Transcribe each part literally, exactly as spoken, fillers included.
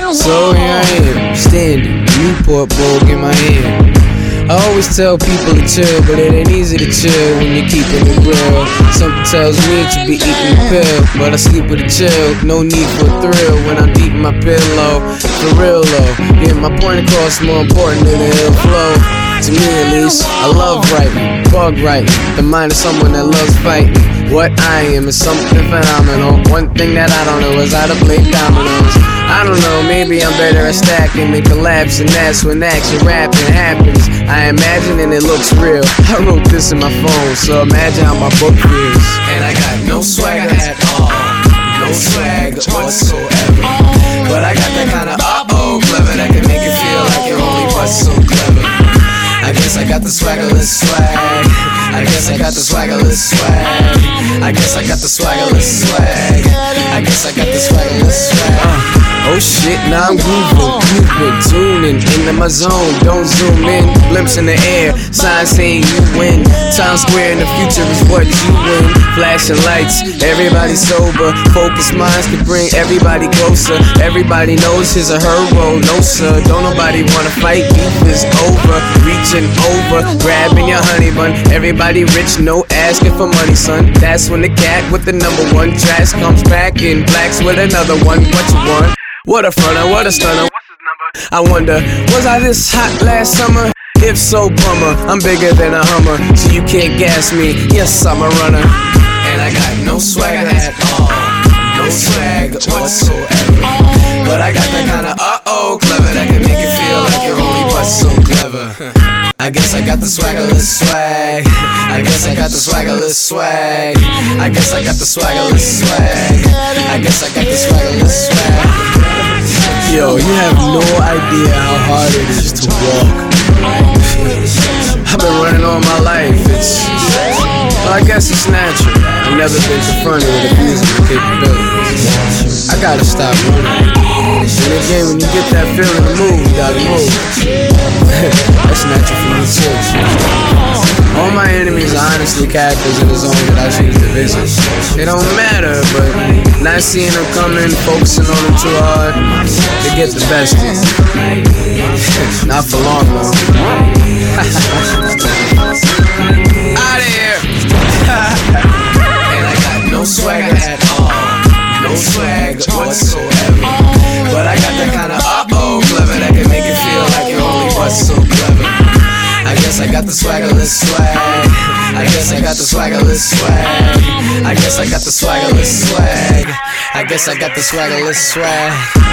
So here I am, standing, Newport Bowl in my hand. I always tell people to chill, but it ain't easy to chill when you're keeping it real. Something tells me it should be eating a pill, but I sleep with a chill. No need for a thrill when I'm deep in my pillow. For real though, getting my point across more important than the ill flow. To me at least, I love writing, bug writing, the mind of someone that loves fighting. What I am is something phenomenal. One thing that I don't know is how to play dominoes. I don't know, maybe I'm better at stacking than collapsing. That's when action rapping happens. I imagine and it looks real. I wrote this in my phone, so imagine how my book feels. And I got no swagger at all, no swag whatsoever. But I got that kind of uh-oh clever that can make it feel like you're only but so clever. I guess I got the swaggerless swag. I guess I got the swaggerless swag. I guess I got the swaggerless swag. I guess I got the swaggerless swag. Uh, oh shit, now I'm grooving, grooving, tuning into my zone. Don't zoom in, glimpse in the air, signs saying you win. Times Square in the future is what you win. Flashing lights, everybody sober. Focused minds can bring everybody closer. Everybody knows his or her role. No sir, don't nobody wanna fight. Beef is over. Reaching over, grabbing your honey bun. Everybody rich, no asking for money, son. That's when the cat with the number one trash comes back in blacks with another one. What you want? What a fronter, what a stunner. What's his number? I wonder, was I this hot last summer? If so, bummer. I'm bigger than a Hummer, so you can't gas me. Yes, I'm a runner. And I got no swagger at all, no swag whatsoever. But I got that kind of uh-oh clever that can make you feel like you're only but so clever. I guess I got the swaggerless swag. I guess I got the swaggerless swag. I guess I got the swaggerless swag. I guess I got the swaggerless swag. Yo, you have no idea how hard it is to walk. I've been running all my life. It's, well, I guess it's natural. I've never been confronted with abusing capabilities. I gotta stop running. And again, when you get that feeling to move, you gotta move. That's natural for me too. All my enemies are honestly characters in the zone that I choose to visit. It don't matter, but not seeing them coming, focusing on them too hard, they get the best of you. Not for long though. Out of here. And I got no swagger at all, no swag whatsoever. But I got that kind of uh-oh clever that can make it feel like you're only but so clever. I guess I got the swaggerless swag. I guess I got the swaggerless swag. I guess I got the swaggerless swag. I guess I got the swaggerless swag.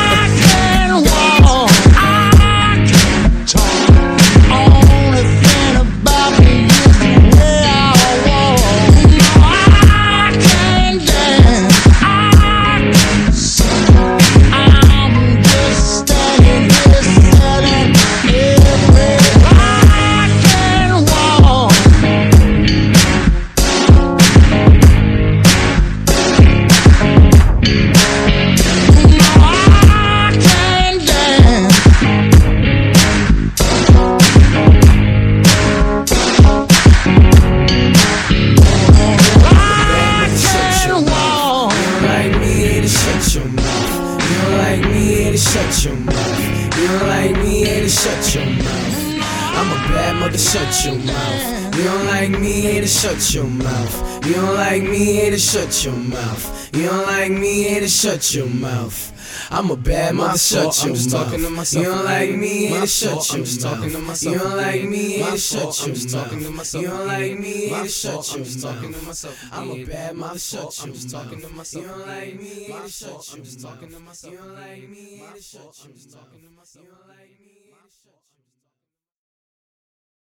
Shut your mouth. You don't like me, it'll shut your mouth. I'm a bad mother, shut your mouth. You don't like me, it'll shut your mouth. You don't like me, it'll shut your mouth. You don't like me, it'll shut your mouth. I'm a bad mother, shut your mouth. You don't like me, it'll shut your mouth. You don't like me, it'll shut your mouth. You don't like me, it'll shut your mouth. I'm a bad mother, shut your mouth. You don't like me, it'll shut your mouth. You don't like me, it'll shut your mouth. You don't like me.